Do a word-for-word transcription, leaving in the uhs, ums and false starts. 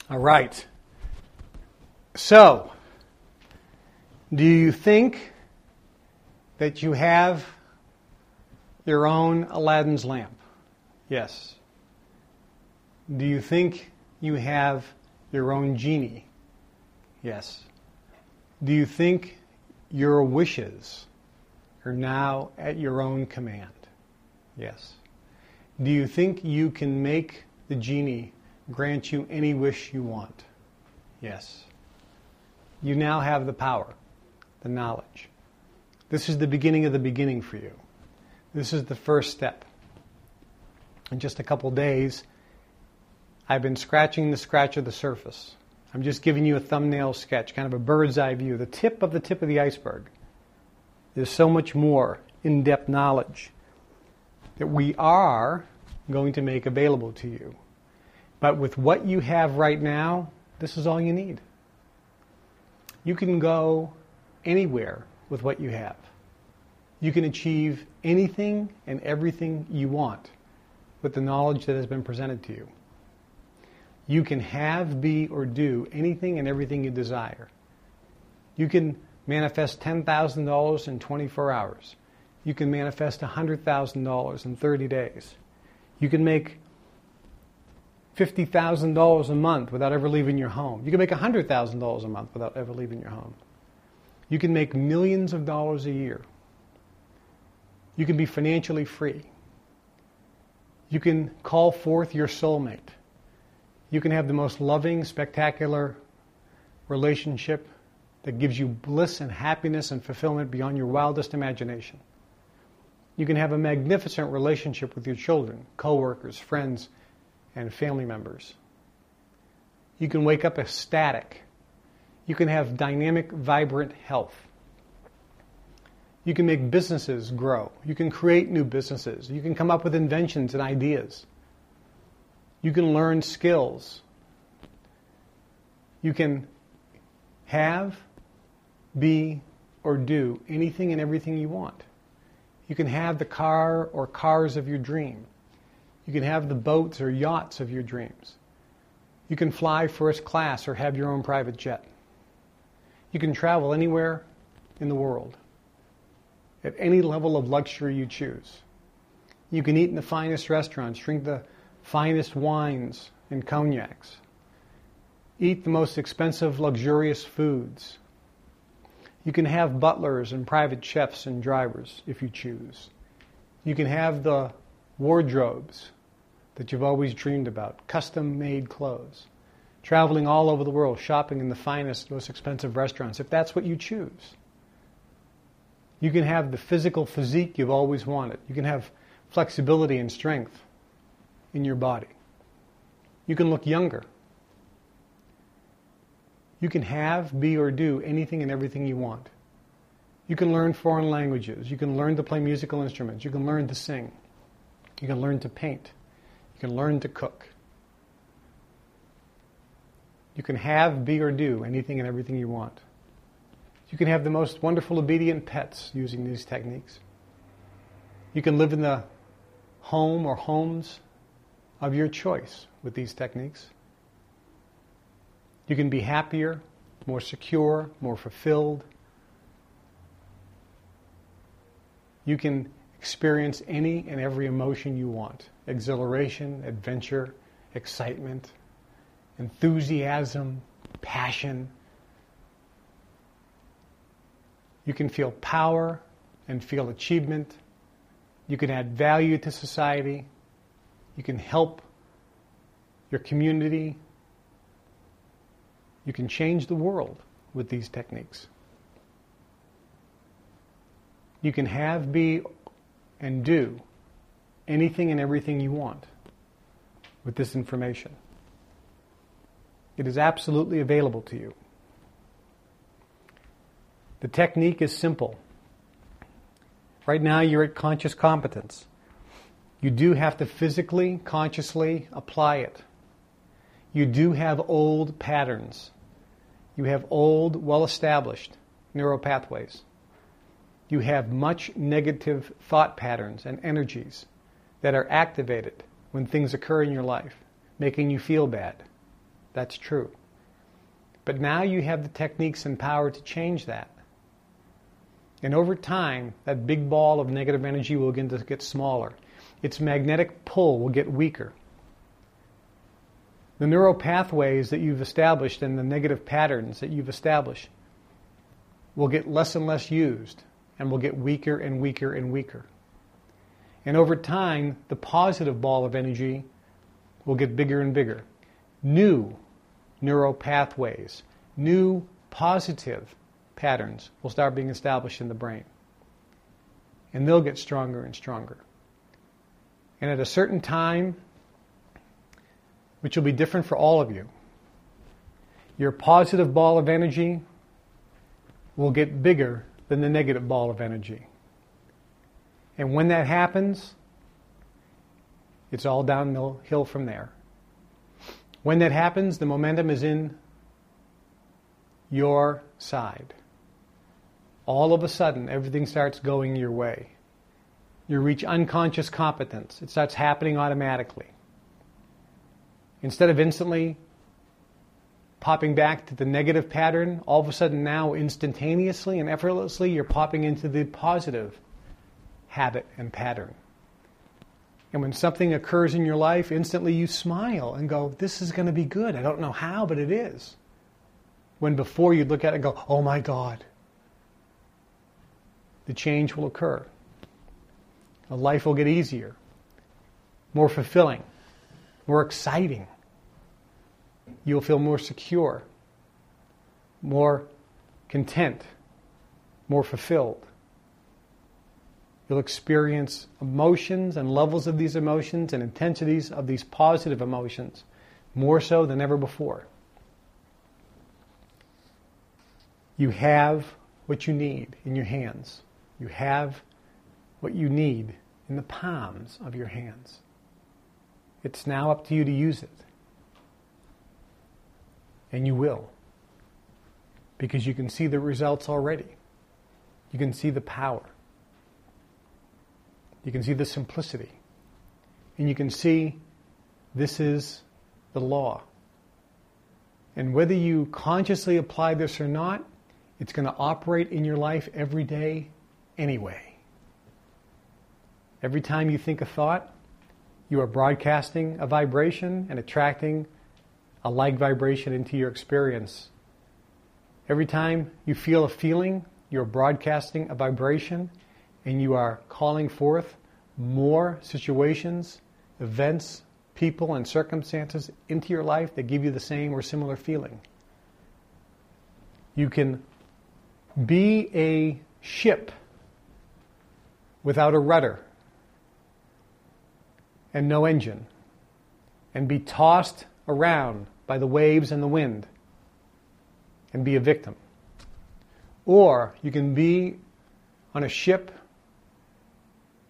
All right. So, do you think that you have your own Aladdin's lamp? Yes. Do you think you have your own genie? Yes. Do you think your wishes are now at your own command? Yes. Do you think you can make the genie grant you any wish you want? Yes. You now have the power, the knowledge. This is the beginning of the beginning for you. This is the first step. In just a couple days, I've been scratching the scratch of the surface. I'm just giving you a thumbnail sketch, kind of a bird's eye view, the tip of the tip of the iceberg. There's so much more in-depth knowledge that we are going to make available to you. But with what you have right now, this is all you need. You can go anywhere with what you have. You can achieve anything and everything you want with the knowledge that has been presented to you. You can have, be, or do anything and everything you desire. You can manifest ten thousand dollars in twenty-four hours. You can manifest one hundred thousand dollars in thirty days. You can make fifty thousand dollars a month without ever leaving your home. You can make one hundred thousand dollars a month without ever leaving your home. You can make millions of dollars a year. You can be financially free. You can call forth your soulmate. You can have the most loving, spectacular relationship that gives you bliss and happiness and fulfillment beyond your wildest imagination. You can have a magnificent relationship with your children, co-workers, friends, and family members. You can wake up ecstatic. You can have dynamic, vibrant health. You can make businesses grow. You can create new businesses. You can come up with inventions and ideas. You can learn skills. You can have, be, or do anything and everything you want. You can have the car or cars of your dream. You can have the boats or yachts of your dreams. You can fly first class or have your own private jet. You can travel anywhere in the world at any level of luxury you choose. You can eat in the finest restaurants, drink the finest wines and cognacs, eat the most expensive, luxurious foods. You can have butlers and private chefs and drivers if you choose. You can have the wardrobes that you've always dreamed about, custom-made clothes, traveling all over the world, shopping in the finest, most expensive restaurants, if that's what you choose. You can have the physical physique you've always wanted. You can have flexibility and strength in your body. You can look younger. You can have, be, or do anything and everything you want. You can learn foreign languages. You can learn to play musical instruments. You can learn to sing. You can learn to paint. You can learn to cook. You can have, be, or do anything and everything you want. You can have the most wonderful, obedient pets using these techniques. You can live in the home or homes of your choice with these techniques. You can be happier, more secure, more fulfilled. You can experience any and every emotion you want. Exhilaration, adventure, excitement, enthusiasm, passion. You can feel power and feel achievement. You can add value to society. You can help your community. You can change the world with these techniques. You can have, be, and do anything and everything you want with this information. It is absolutely available to you. The technique is simple. Right now you're at conscious competence. You do have to physically, consciously apply it. You do have old patterns. You have old, well-established neural pathways. You have much negative thought patterns and energies that are activated when things occur in your life, making you feel bad. That's true. But now you have the techniques and power to change that. And over time, that big ball of negative energy will begin to get smaller. Its magnetic pull will get weaker. The neural pathways that you've established and the negative patterns that you've established will get less and less used and will get weaker and weaker and weaker. And over time, the positive ball of energy will get bigger and bigger. New neural pathways, new positive patterns will start being established in the brain. And they'll get stronger and stronger. And at a certain time, which will be different for all of you, your positive ball of energy will get bigger than the negative ball of energy. And when that happens, it's all downhill from there. When that happens, the momentum is in your side. All of a sudden, everything starts going your way. You reach unconscious competence. It starts happening automatically. Instead of instantly popping back to the negative pattern, all of a sudden now, instantaneously and effortlessly, you're popping into the positive habit and pattern. And when something occurs in your life, instantly you smile and go, this is going to be good. I don't know how, but it is. When before you'd look at it and go, oh my God. The change will occur. The life will get easier, more fulfilling, more exciting. You'll feel more secure, more content, more fulfilled. You'll experience emotions and levels of these emotions and intensities of these positive emotions more so than ever before. You have what you need in your hands. You have what you need in the palms of your hands. It's now up to you to use it. And you will. Because you can see the results already. You can see the power. You can see the simplicity. And you can see this is the law. And whether you consciously apply this or not, it's going to operate in your life every day anyway. Every time you think a thought, you are broadcasting a vibration and attracting a like vibration into your experience. Every time you feel a feeling, you're broadcasting a vibration and you are calling forth more situations, events, people, and circumstances into your life that give you the same or similar feeling. You can be a ship without a rudder and no engine and be tossed around by the waves and the wind and be a victim. Or you can be on a ship